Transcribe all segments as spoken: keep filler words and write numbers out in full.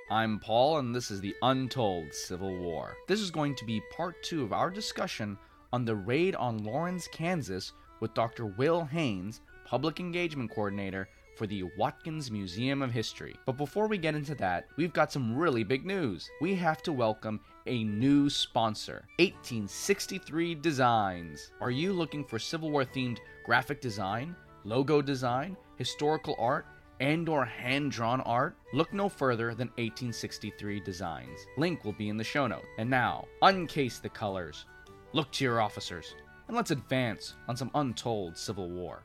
I'm Paul, and this is the Untold Civil War. This is going to be part two of our discussion on the raid on Lawrence, Kansas, with Doctor Will Haynes, Public Engagement Coordinator for the Watkins Museum of History. But before we get into that, we've got some really big news. We have to welcome a new sponsor, eighteen sixty-three Designs. Are you looking for Civil War themed graphic design, logo design, historical art, and or hand-drawn art? Look no further than eighteen sixty-three Designs. Link will be in the show notes. And now, uncase the colors, look to your officers, and let's advance on some untold Civil War.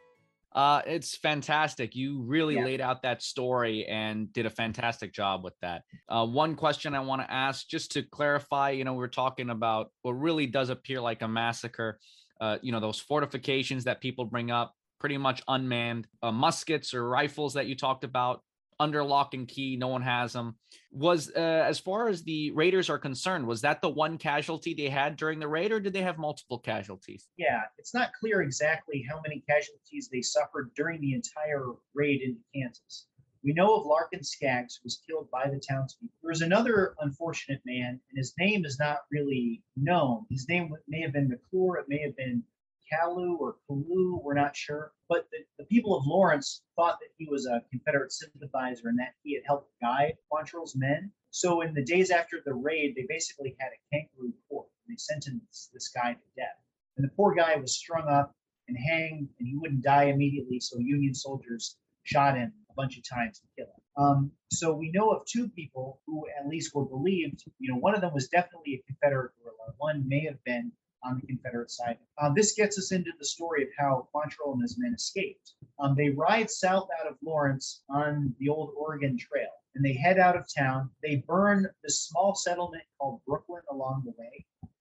Uh, it's fantastic. You really yeah. laid out that story and did a fantastic job with that. Uh, one question I want to ask, just to clarify, you know, we're talking about what really does appear like a massacre. Uh, you know, those fortifications that people bring up, pretty much unmanned, uh, muskets or rifles that you talked about, under lock and key, no one has them. Was, uh, as far as the raiders are concerned, was that the one casualty they had during the raid, or did they have multiple casualties? Yeah, it's not clear exactly how many casualties they suffered during the entire raid into Kansas. We know of Larkin Skaggs, who was killed by the townspeople. There was another unfortunate man, and his name is not really known. His name may have been McClure, it may have been Kalu or Kalu, we're not sure. But the, the people of Lawrence thought that he was a Confederate sympathizer and that he had helped guide Quantrill's men. So in the days after the raid, they basically had a kangaroo court. They sentenced this guy to death. And the poor guy was strung up and hanged, and he wouldn't die immediately, so Union soldiers shot him a bunch of times to kill him. Um, so we know of two people who at least were believed. You know, one of them was definitely a Confederate guerrilla. One may have been on the Confederate side. Um, this gets us into the story of how Quantrill and his men escaped. Um, they ride south out of Lawrence on the old Oregon Trail, and they head out of town. They burn this small settlement called Brooklyn along the way.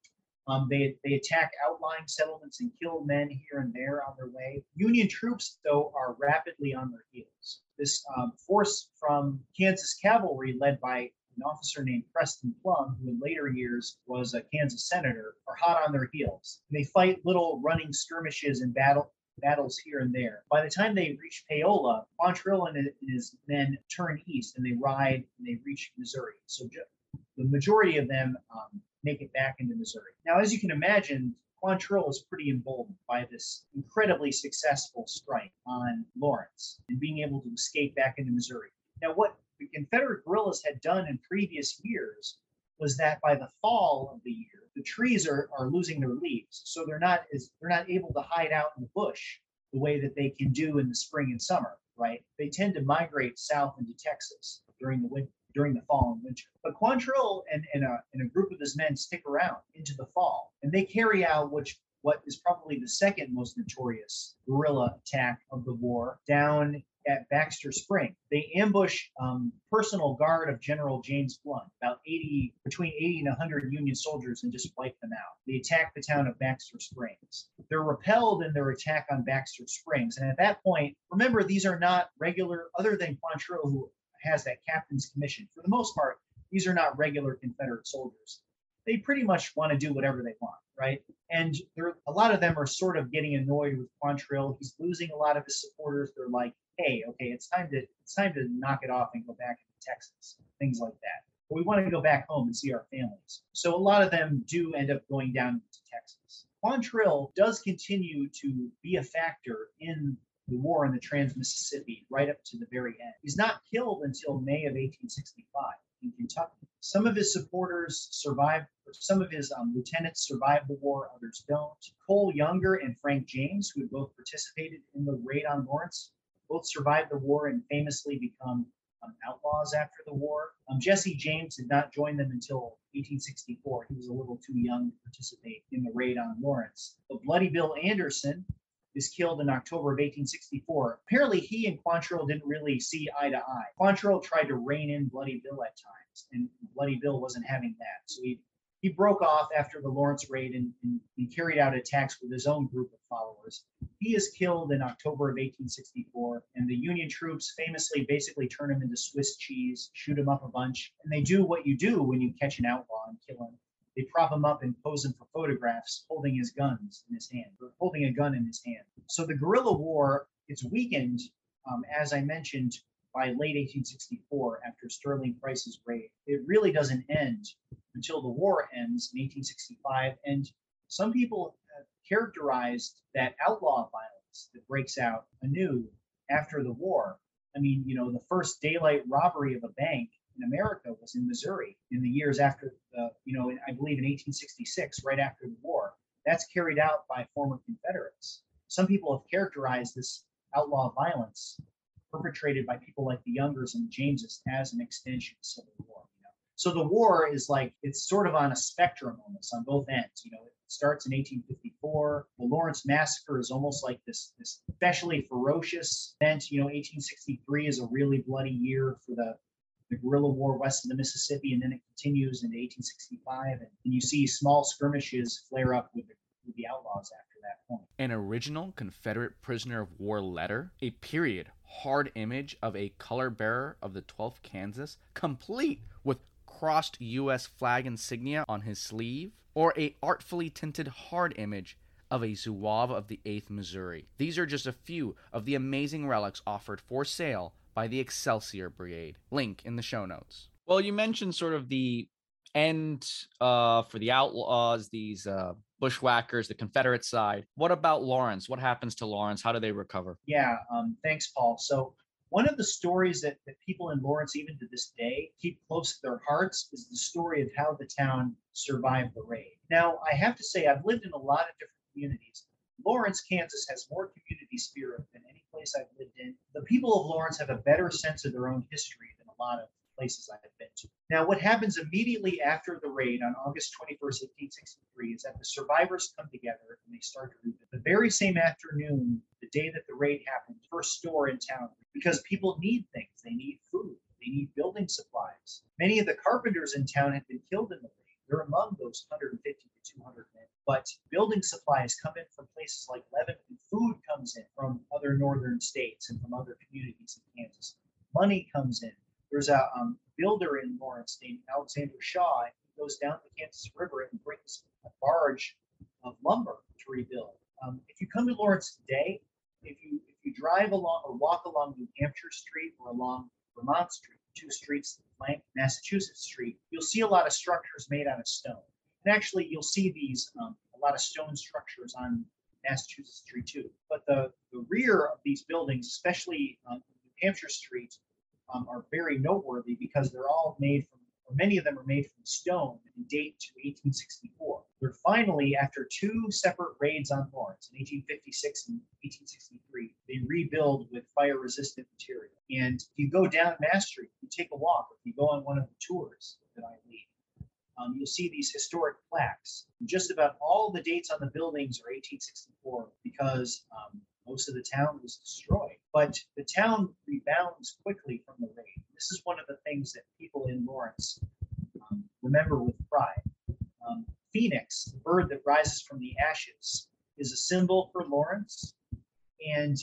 Um, they, they attack outlying settlements and kill men here and there on their way. Union troops, though, are rapidly on their heels. This um, force from Kansas Cavalry, led by an officer named Preston Plum, who in later years was a Kansas senator, are hot on their heels. They fight little running skirmishes and battle battles here and there. By the time they reach Paola, Quantrill and his men turn east and they ride and they reach Missouri. So the majority of them um, make it back into Missouri. Now, as you can imagine, Quantrill is pretty emboldened by this incredibly successful strike on Lawrence and being able to escape back into Missouri. Now, what the Confederate guerrillas had done in previous years was that by the fall of the year, the trees are, are losing their leaves. So they're not as they're not able to hide out in the bush the way that they can do in the spring and summer, right? They tend to migrate south into Texas during the winter, during the fall and winter. But Quantrill and, and, a, and a group of his men stick around into the fall, and they carry out which what is probably the second most notorious guerrilla attack of the war down at Baxter Spring. They ambush um, personal guard of General James Blunt, about eighty, between eighty and one hundred Union soldiers, and just wipe them out. They attack the town of Baxter Springs. They're repelled in their attack on Baxter Springs. And at that point, remember, these are not regular, other than Quantrill, who has that captain's commission. For the most part, these are not regular Confederate soldiers. They pretty much want to do whatever they want, right? And there, a lot of them are sort of getting annoyed with Quantrill. He's losing a lot of his supporters. They're like, hey, okay, it's time to it's time to knock it off and go back to Texas, things like that. But we want to go back home and see our families. So a lot of them do end up going down to Texas. Quantrill does continue to be a factor in the war in the Trans-Mississippi right up to the very end. He's not killed until May of eighteen sixty-five in Kentucky. Some of his supporters survived, some of his um, lieutenants survived the war, others don't. Cole Younger and Frank James, who had both participated in the raid on Lawrence, both survived the war and famously become um, outlaws after the war. Um, Jesse James did not join them until eighteen sixty-four. He was a little too young to participate in the raid on Lawrence. But Bloody Bill Anderson is killed in October of eighteen sixty-four. Apparently, he and Quantrill didn't really see eye to eye. Quantrill tried to rein in Bloody Bill at times, and Bloody Bill wasn't having that. So he He broke off after the Lawrence raid and, and, and carried out attacks with his own group of followers. He is killed in October of eighteen sixty-four, and the Union troops famously basically turn him into Swiss cheese, shoot him up a bunch, and they do what you do when you catch an outlaw and kill him. They prop him up and pose him for photographs, holding his guns in his hand, or holding a gun in his hand. So the guerrilla war, it's weakened, um, as I mentioned, by late eighteen sixty-four after Sterling Price's raid. It really doesn't end until the war ends in eighteen sixty-five. And some people have characterized that outlaw violence that breaks out anew after the war. I mean, you know, the first daylight robbery of a bank in America was in Missouri in the years after, the, you know, I believe in eighteen sixty-six, right after the war. That's carried out by former Confederates. Some people have characterized this outlaw violence perpetrated by people like the Youngers and Jameses as an extension of Civil War. You know? So the war is like, it's sort of on a spectrum almost on both ends. You know, it starts in eighteen fifty-four. The Lawrence Massacre is almost like this, this especially ferocious event. You know, eighteen sixty-three is a really bloody year for the the guerrilla war west of the Mississippi, and then it continues into eighteen sixty-five, and, and you see small skirmishes flare up with the, with the outlaws after that point. An original Confederate prisoner of war letter, a period hard image of a color bearer of the twelfth Kansas, complete with crossed U S flag insignia on his sleeve, or a artfully tinted hard image of a Zouave of the eighth Missouri. These are just a few of the amazing relics offered for sale by the Excelsior Brigade. Link in the show notes. Well, you mentioned sort of the end uh, for the outlaws, these uh, bushwhackers, the Confederate side. What about Lawrence? What happens to Lawrence? How do they recover? Yeah, um, thanks, Paul. So one of the stories that, that people in Lawrence, even to this day, keep close to their hearts is the story of how the town survived the raid. Now, I have to say, I've lived in a lot of different communities. Lawrence, Kansas has more community spirit than any place I've lived in. The people of Lawrence have a better sense of their own history than a lot of places I've been to. Now, what happens immediately after the raid on August twenty-first, eighteen sixty-three, is that the survivors come together and they start to rebuild. The very same afternoon, the day that the raid happened, first store in town, because people need things. They need food. They need building supplies. Many of the carpenters in town had been killed in the raid. They're among those one hundred fifty to two hundred men. But building supplies come in from places like Lebanon. Food comes in from other northern states and from other communities in Kansas. Money comes in. There's a um, builder in Lawrence named Alexander Shaw. He goes down the Kansas River and brings a barge of lumber to rebuild. Um, if you come to Lawrence today, if you if you drive along or walk along New Hampshire Street or along Vermont Street, two streets that flank Massachusetts Street, you'll see a lot of structures made out of stone. And actually, you'll see these um, a lot of stone structures on Massachusetts Street too. But the, the rear of these buildings, especially um, New Hampshire Street, um, are very noteworthy because they're all made from, or many of them are made from stone and date to eighteen sixty-four. They're finally, after two separate raids on Lawrence in eighteen fifty-six and eighteen sixty-three, they rebuild with fire-resistant material. And if you go down Mass Street, you take a walk, if you go on one of the tours that I lead, Um, you'll see these historic plaques. And just about all the dates on the buildings are eighteen sixty-four because um, most of the town was destroyed. But the town rebounds quickly from the raid. This is one of the things that people in Lawrence um, remember with pride. Um, Phoenix, the bird that rises from the ashes, is a symbol for Lawrence. And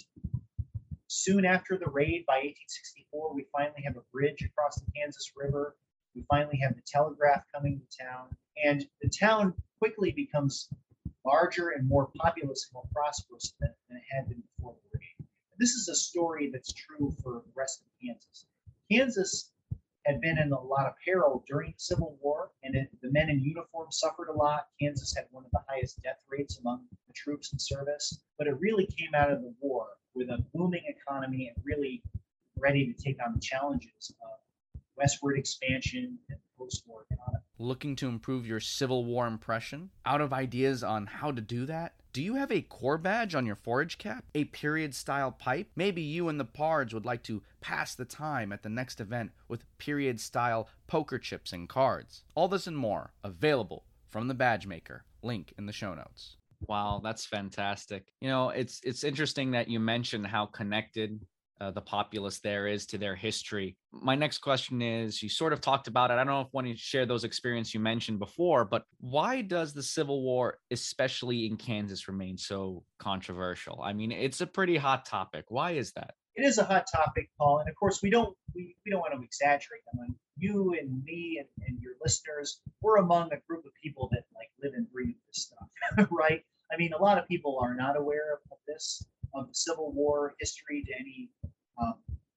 soon after the raid, by eighteen sixty-four, we finally have a bridge across the Kansas River. We finally have the telegraph coming to town, and the town quickly becomes larger and more populous and more prosperous than, than it had been before the raid. This is a story that's true for the rest of Kansas. Kansas had been in a lot of peril during the Civil War, and it, the men in uniform suffered a lot. Kansas had one of the highest death rates among the troops in service, but it really came out of the war with a booming economy and really ready to take on the challenges of westward expansion and post-war economy. Looking to improve your Civil War impression? Out of ideas on how to do that? Do you have a Corps badge on your forage cap? A period-style pipe? Maybe you and the Pards would like to pass the time at the next event with period-style poker chips and cards. All this and more, available from the badge maker. Link in the show notes. Wow, that's fantastic. You know, it's it's interesting that you mentioned how connected Uh, the populace there is to their history. My next question is, you sort of talked about it. I don't know if you want to share those experiences you mentioned before, but why does the Civil War, especially in Kansas, remain so controversial? I mean, it's a pretty hot topic. Why is that? It is a hot topic, Paul, and of course we don't we, we don't want to exaggerate. I mean, you and me and, and your listeners, we're among a group of people that like live and breathe this stuff, right? I mean, a lot of people are not aware of, of this, of the Civil War history to any um,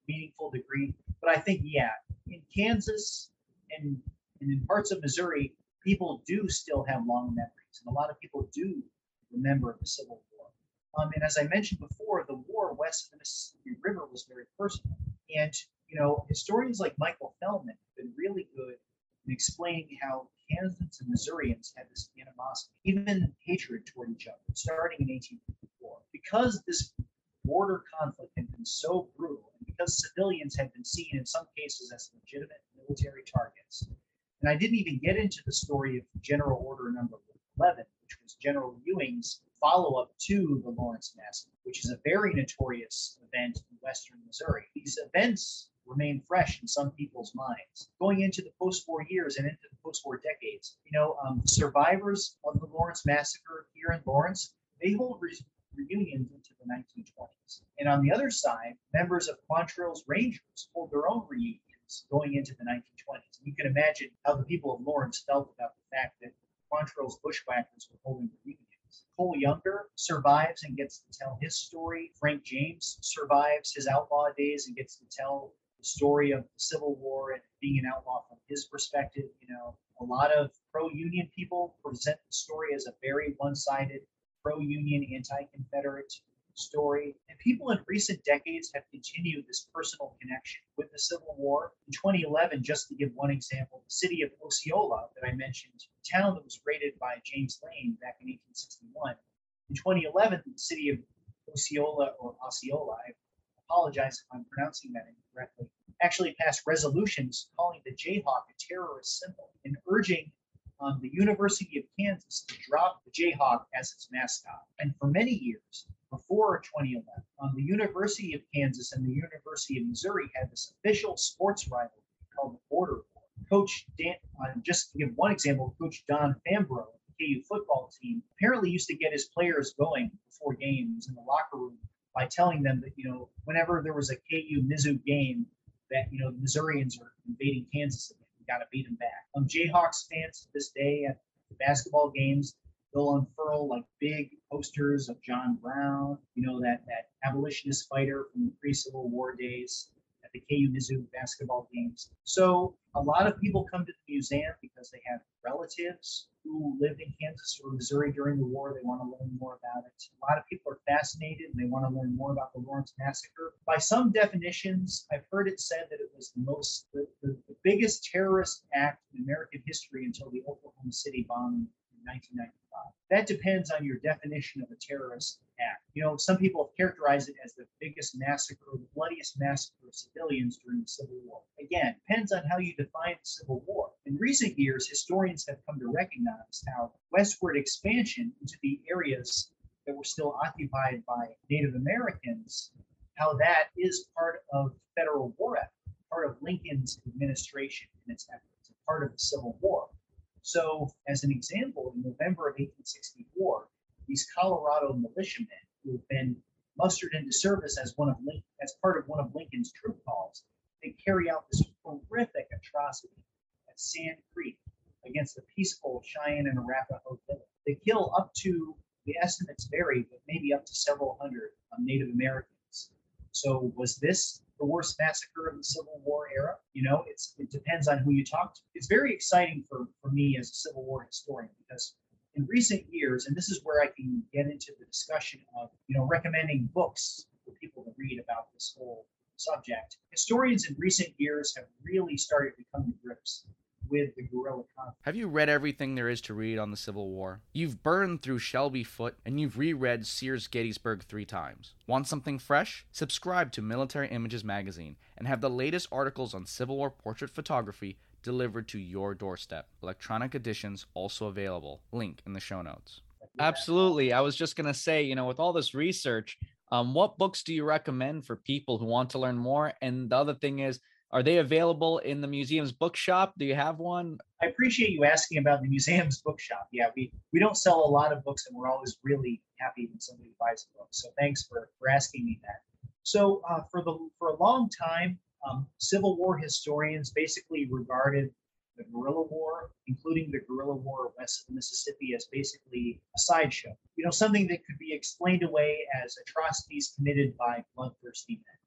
meaningful degree. But I think, yeah, in Kansas and, and in parts of Missouri, people do still have long memories, and a lot of people do remember the Civil War. Um, and as I mentioned before, the war west of the Mississippi River was very personal. And, you know, historians like Michael Feldman have been really good in explaining how Kansans and Missourians had this animosity, even hatred toward each other, starting in eighteen fifty-four. Because this border conflict had been so brutal, and because civilians had been seen in some cases as legitimate military targets. And I didn't even get into the story of General Order Number eleven, which was General Ewing's follow-up to the Lawrence Massacre, which is a very notorious event in western Missouri. These events remain fresh in some people's minds. Going into the post-war years and into the post-war decades, you know, um, survivors of the Lawrence Massacre here in Lawrence, they hold re- reunions into the nineteen twenties. And on the other side, members of Quantrill's Rangers hold their own reunions going into the nineteen twenties. And you can imagine how the people of Lawrence felt about the fact that Quantrill's bushwhackers were holding reunions. Cole Younger survives and gets to tell his story. Frank James survives his outlaw days and gets to tell the story of the Civil War and being an outlaw from his perspective. You know, a lot of pro-union people present the story as a very one-sided pro-union, anti-Confederate story. And people in recent decades have continued this personal connection with the Civil War. In twenty eleven, just to give one example, the city of Osceola that I mentioned, a town that was raided by James Lane back in eighteen sixty-one. In twenty eleven, the city of Osceola, or Osceola, I apologize if I'm pronouncing that incorrectly, actually passed resolutions calling the Jayhawk a terrorist symbol and urging um, the University of Kansas to drop the Jayhawk as its mascot. And for many years, before twenty eleven, um, the University of Kansas and the University of Missouri had this official sports rivalry called the Border War. Coach Dan, uh, just to give one example, Coach Don Fambrough, the K U football team, apparently used to get his players going before games in the locker room by telling them that, you know, whenever there was a K U-Mizzou game, that, you know, the Missourians are invading Kansas again. We got to beat them back. Um, Jayhawks fans to this day at the basketball games, they'll unfurl like big posters of John Brown, you know, that, that abolitionist fighter from the pre-Civil War days at the K U-Mizzou basketball games. So a lot of people come to the museum because they have relatives who lived in Kansas or Missouri during the war. They want to learn more about it. A lot of people are fascinated and they want to learn more about the Lawrence Massacre. By some definitions, I've heard it said that it was the most, the, the, the biggest terrorist act in American history until the Oklahoma City bombing in nineteen ninety-five. That depends on your definition of a terrorist act. You know, some people have characterized it as the biggest massacre, the bloodiest massacre of civilians during the Civil War. Again, depends on how you define the Civil War. In recent years, historians have come to recognize how westward expansion into the areas that were still occupied by Native Americans, how that is part of federal war effort, part of Lincoln's administration and its efforts, part of the Civil War. So, as an example, in November of eighteen sixty-four, these Colorado militiamen who have been mustered into service as one of Lin- as part of one of Lincoln's troop calls, they carry out this horrific atrocity at Sand Creek against the peaceful Cheyenne and Arapaho village. They kill up to, the estimates vary, but maybe up to several hundred um, Native Americans. So, was this the worst massacre of the Civil War era? You know, it's it depends on who you talk to. It's very exciting for, for me as a Civil War historian because in recent years, and this is where I can get into the discussion of, you know, recommending books for people to read about this whole subject. Historians in recent years have really started to come to grips with the guerrilla conflict. Have you read everything there is to read on the Civil War? You've burned through Shelby Foote, and you've reread Sears Gettysburg three times. Want something fresh? Subscribe to Military Images magazine and have the latest articles on Civil War portrait photography delivered to your doorstep. Electronic editions also available. Link in the show notes. Absolutely. I was just going to say, you know, with all this research, um, what books do you recommend for people who want to learn more? And the other thing is, are they available in the museum's bookshop? Do you have one? I appreciate you asking about the museum's bookshop. Yeah, we, we don't sell a lot of books, and we're always really happy when somebody buys a book. So thanks for, for asking me that. So uh, for the for a long time, um, Civil War historians basically regarded the guerrilla war, including the guerrilla war west of the Mississippi, as basically a sideshow. You know, something that could be explained away as atrocities committed by bloodthirsty men.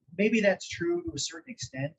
maybe that's true to a certain extent.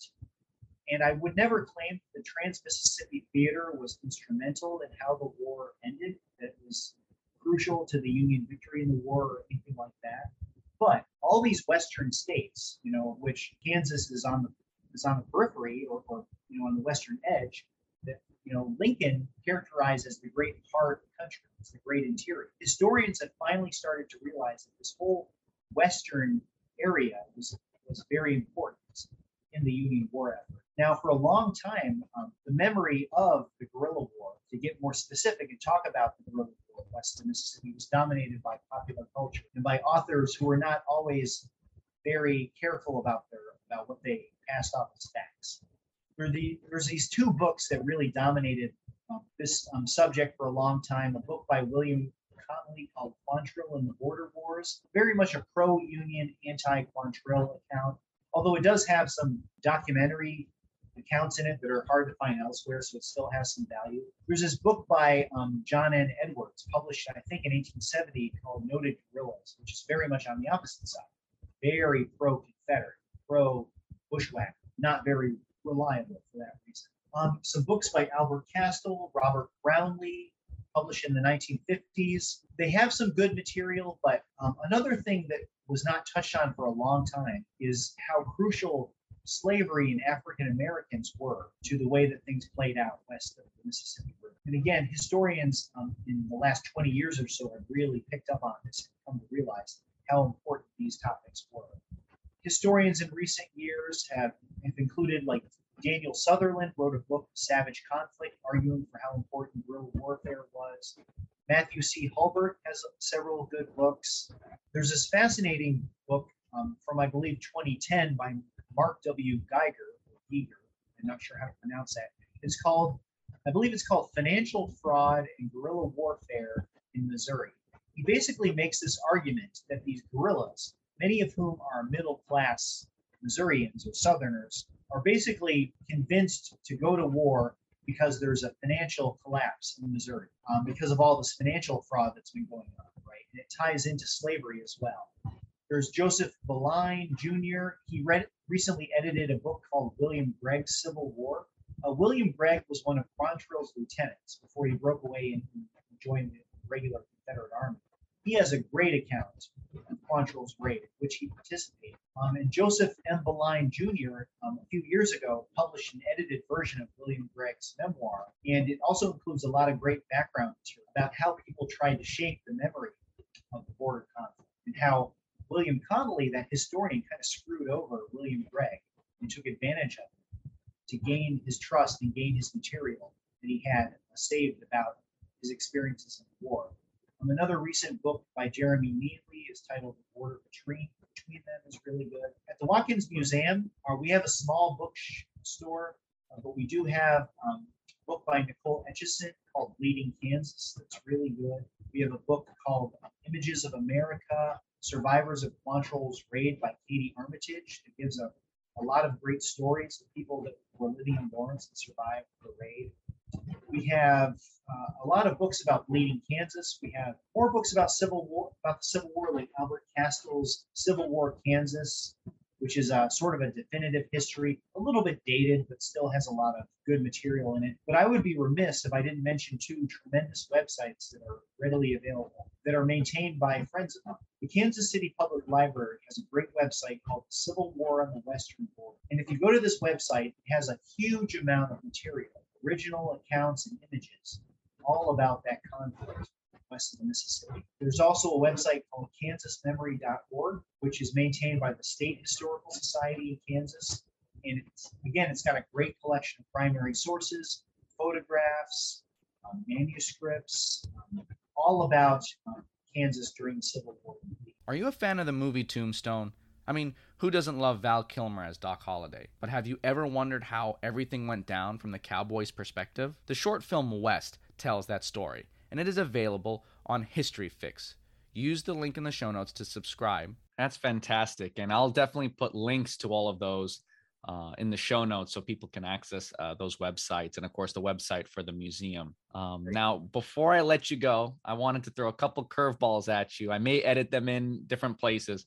And I would never claim the Trans-Mississippi Theater was instrumental in how the war ended, that it was crucial to the Union victory in the war or anything like that. But all these Western states, you know, which Kansas is on the is on the periphery or, or you know on the western edge, that you know Lincoln characterized as the great heart of the country, it's the great interior. Historians have finally started to realize that this whole western area was was very important in the Union war effort. Now, for a long time, um, the memory of the guerrilla war, to get more specific and talk about the guerrilla war west of Mississippi, was dominated by popular culture and by authors who were not always very careful about their about what they passed off as facts. There the, there's these two books that really dominated um, this um, subject for a long time. A book by William Connolly called Quantrill and the Border Wars, very much a pro-Union, anti-Quantrill account, although it does have some documentary accounts in it that are hard to find elsewhere, so it still has some value. There's this book by um, John N. Edwards, published, I think, in eighteen seventy, called Noted Guerrillas, which is very much on the opposite side. Very pro-Confederate, pro-bushwhacker, not very reliable for that reason. Um, some books by Albert Castell, Robert Brownlee, published in the nineteen fifties. They have some good material, but um, another thing that was not touched on for a long time is how crucial slavery and African Americans were to the way that things played out west of the Mississippi River. And again, historians um, in the last twenty years or so have really picked up on this and come to realize how important these topics were. Historians in recent years have, have included, like Daniel Sutherland wrote a book, Savage Conflict, arguing for how important guerrilla warfare was. Matthew C. Hulbert has several good books. There's this fascinating book um, from, I believe, twenty ten by Mark W. Geiger, Geiger, I'm not sure how to pronounce that. It's called, I believe it's called Financial Fraud and Guerrilla Warfare in Missouri. He basically makes this argument that these guerrillas, many of whom are middle-class Missourians or Southerners, are basically convinced to go to war because there's a financial collapse in Missouri, um, because of all this financial fraud that's been going on, right? And it ties into slavery as well. There's Joseph Beline Junior He read, recently edited a book called William Gregg's Civil War. Uh, William Gregg was one of Quantrill's lieutenants before he broke away and, and joined the regular Confederate Army. He has a great account of Quantrill's raid, in which he participated. Um, and Joseph M. Beline Junior, um, a few years ago, published an edited version of William Gregg's memoir. And it also includes a lot of great background material about how people tried to shape the memory of the border conflict and how William Connolly, that historian, kind of screwed over William Gregg and took advantage of him to gain his trust and gain his material that he had saved about his experiences in the war. Um, another recent book by Jeremy Neely is titled The Border Between, Between Them is really good. At the Watkins Museum, uh, we have a small bookstore, uh, but we do have um, a book by Nicole Etchison called Bleeding Kansas that's really good. We have a book called Images of America, Survivors of Quantrill's Raid by Katie Armitage. It gives a, a lot of great stories of people that were living in Lawrence and survived the raid. We have uh, a lot of books about Bleeding Kansas. We have more books about Civil War, about the Civil War, like Albert Castell's Civil War Kansas, which is a sort of a definitive history, a little bit dated, but still has a lot of good material in it. But I would be remiss if I didn't mention two tremendous websites that are readily available, that are maintained by friends of mine. The Kansas City Public Library has a great website called Civil War on the Western Border. And if you go to this website, it has a huge amount of material, original accounts and images, all about that conflict west of the Mississippi. There's also a website called kansas memory dot org, which is maintained by the State Historical Society in Kansas. And it's, again, it's got a great collection of primary sources, photographs, um, manuscripts, um, all about um, Kansas during the Civil War. Are you a fan of the movie Tombstone? I mean, who doesn't love Val Kilmer as Doc Holliday? But have you ever wondered how everything went down from the cowboy's perspective? The short film West tells that story, and it is available on History Fix. Use the link in the show notes to subscribe. That's fantastic. And I'll definitely put links to all of those uh, in the show notes so people can access uh, those websites. And of course, the website for the museum. Um, now, before I let you go, I wanted to throw a couple curveballs at you. I may edit them in different places.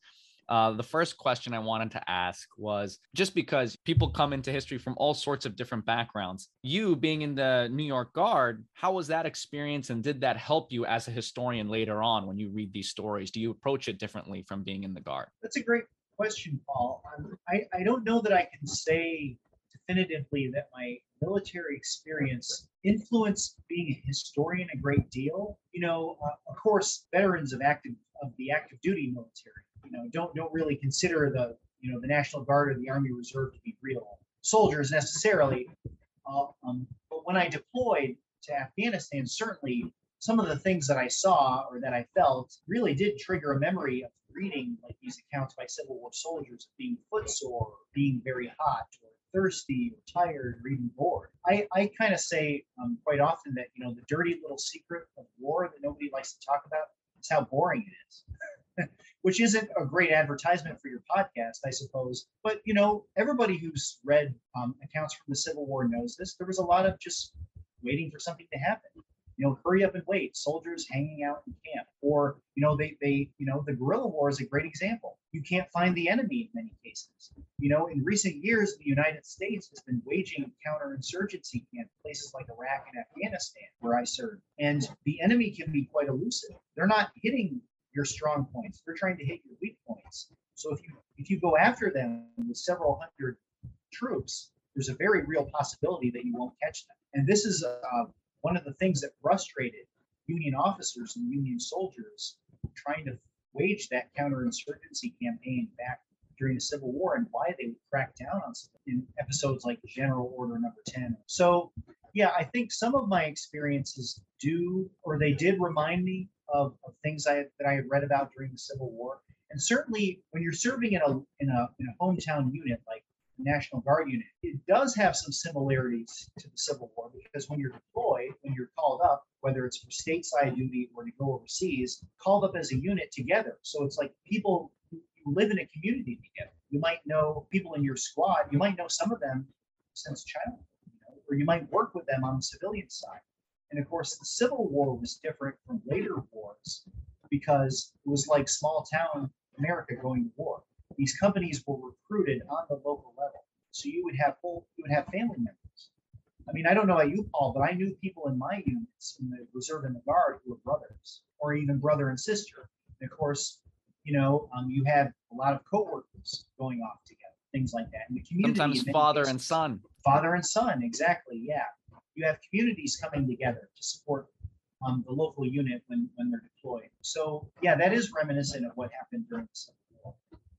Uh, the first question I wanted to ask was just because people come into history from all sorts of different backgrounds. You being in the New York Guard, how was that experience, and did that help you as a historian later on when you read these stories? Do you approach it differently from being in the Guard? That's a great question, Paul. Um, I, I don't know that I can say definitively that my military experience influenced being a historian a great deal. You know, uh, of course, veterans of active of the active duty military, you know, don't don't really consider the you know the National Guard or the Army Reserve to be real soldiers necessarily. Uh, um, but when I deployed to Afghanistan, certainly some of the things that I saw or that I felt really did trigger a memory of reading like these accounts by Civil War soldiers of being footsore, being very hot, or thirsty, or tired, or even bored. I, I kind of say um, quite often that you know the dirty little secret of war that nobody likes to talk about is how boring it is. Which isn't a great advertisement for your podcast, I suppose. But you know, everybody who's read um, accounts from the Civil War knows this. There was a lot of just waiting for something to happen. You know, hurry up and wait. Soldiers hanging out in camp, or you know, they they you know, the guerrilla war is a great example. You can't find the enemy in many cases. You know, in recent years, the United States has been waging counterinsurgency in places like Iraq and Afghanistan, where I served, and the enemy can be quite elusive. They're not hitting your strong points. They're trying to hit your weak points. So if you if you go after them with several hundred troops, there's a very real possibility that you won't catch them. And this is uh, one of the things that frustrated Union officers and Union soldiers trying to wage that counterinsurgency campaign back during the Civil War, and why they would crack down on stuff in episodes like General Order Number ten. So, yeah, I think some of my experiences do, or they did remind me of, of things I, that I had read about during the Civil War. And certainly when you're serving in a, in a, in a hometown unit like National Guard unit, it does have some similarities to the Civil War, because when you're deployed, when you're called up, whether it's for stateside duty or to go overseas, called up as a unit together. So it's like people who live in a community together. You might know people in your squad. You might know some of them since childhood, you know, or you might work with them on the civilian side. And of course, the Civil War was different from later wars because it was like small town America going to war. These companies were recruited on the local level, so you would have whole, you would have family members. I mean, I don't know about you, Paul, but I knew people in my units, in the reserve and the guard, who were brothers, or even brother and sister. And of course, you know, um, you had a lot of coworkers going off together, things like that. And the community, sometimes father cases, and son. Father and son, exactly. Yeah, you have communities coming together to support um, the local unit when when they're deployed. So yeah, that is reminiscent of what happened during the Civil War.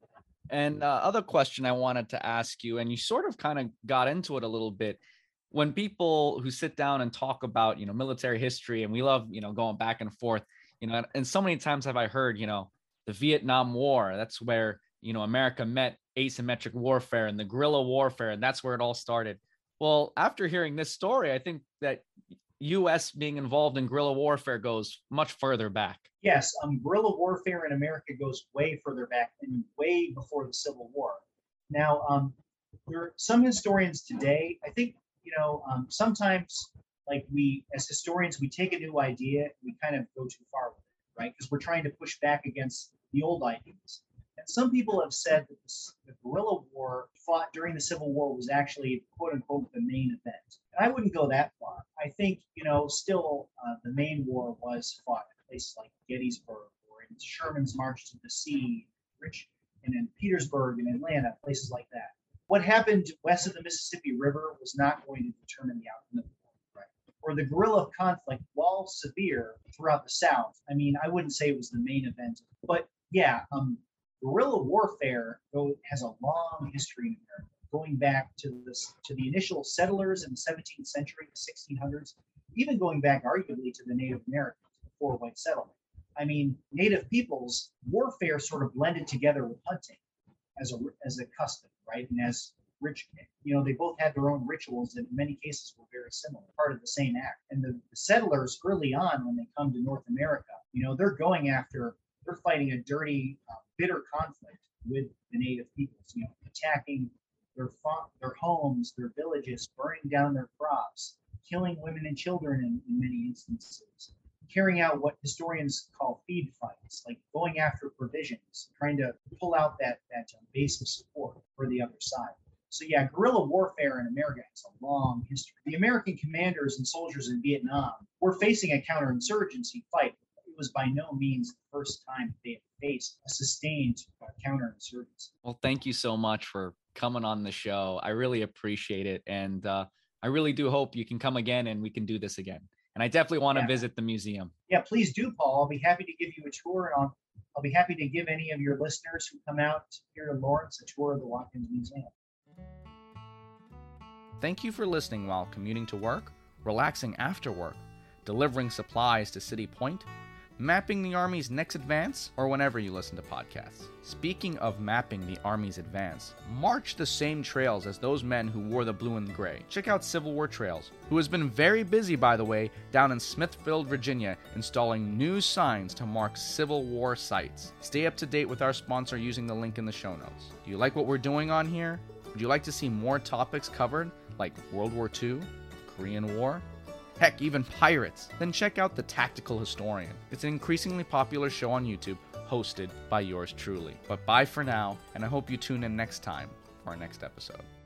And uh, other question I wanted to ask you, and you sort of kind of got into it a little bit. When people who sit down and talk about, you know, military history, and we love, you know, going back and forth, you know, and so many times have I heard, you know, the Vietnam War, that's where, you know, America met asymmetric warfare and the guerrilla warfare, and that's where it all started. Well, after hearing this story, I think that U S being involved in guerrilla warfare goes much further back. Yes, um, guerrilla warfare in America goes way further back and way before the Civil War. Now, um, there are some historians today, I think, you know, um, sometimes like we, as historians, we take a new idea, we kind of go too far with it, right? Because we're trying to push back against the old ideas. And some people have said that this, the guerrilla war fought during the Civil War was actually, quote unquote, the main event. And I wouldn't go that far. I think, you know, still uh, the main war was fought in places like Gettysburg, or in Sherman's March to the Sea, Rich, and in Petersburg and Atlanta, places like that. What happened west of the Mississippi River was not going to determine the outcome of the war, right? Or the guerrilla conflict, while severe throughout the South, I mean, I wouldn't say it was the main event, but yeah, um, guerrilla warfare has a long history in America, going back to this to the initial settlers in the seventeenth century, the sixteen hundreds, even going back arguably to the Native Americans before white settlement. I mean, Native peoples warfare sort of blended together with hunting as a as a custom, right? And as rich, you know, they both had their own rituals that in many cases were very similar, part of the same act. And the, the settlers early on, when they come to North America, you know, they're going after, they're fighting a dirty, uh, bitter conflict with the Native peoples, you know, attacking their fa- their homes, their villages, burning down their crops, killing women and children in, in many instances, carrying out what historians call feed fights, like going after provisions, trying to pull out that, that uh, base of support for the other side. So yeah, guerrilla warfare in America has a long history. The American commanders and soldiers in Vietnam were facing a counterinsurgency fight. It was by no means the first time they had faced a sustained uh, counterinsurgency. Well, thank you so much for coming on the show. I really appreciate it. And uh, I really do hope you can come again and we can do this again. And I definitely want to Yeah. visit the museum. Yeah, please do, Paul. I'll be happy to give you a tour, and I'll, I'll be happy to give any of your listeners who come out here to Lawrence a tour of the Watkins Museum. Thank you for listening while commuting to work, relaxing after work, delivering supplies to City Point, mapping the Army's next advance, or whenever you listen to podcasts. Speaking of mapping the Army's advance, march the same trails as those men who wore the blue and gray. Check out Civil War Trails, who has been very busy, by the way, down in Smithfield, Virginia, installing new signs to mark Civil War sites. Stay up to date with our sponsor using the link in the show notes. Do you like what we're doing on here? Would you like to see more topics covered, like World War Two, Korean War, heck, even pirates? Then check out The Tactical Historian. It's an increasingly popular show on YouTube, hosted by yours truly. But bye for now, and I hope you tune in next time for our next episode.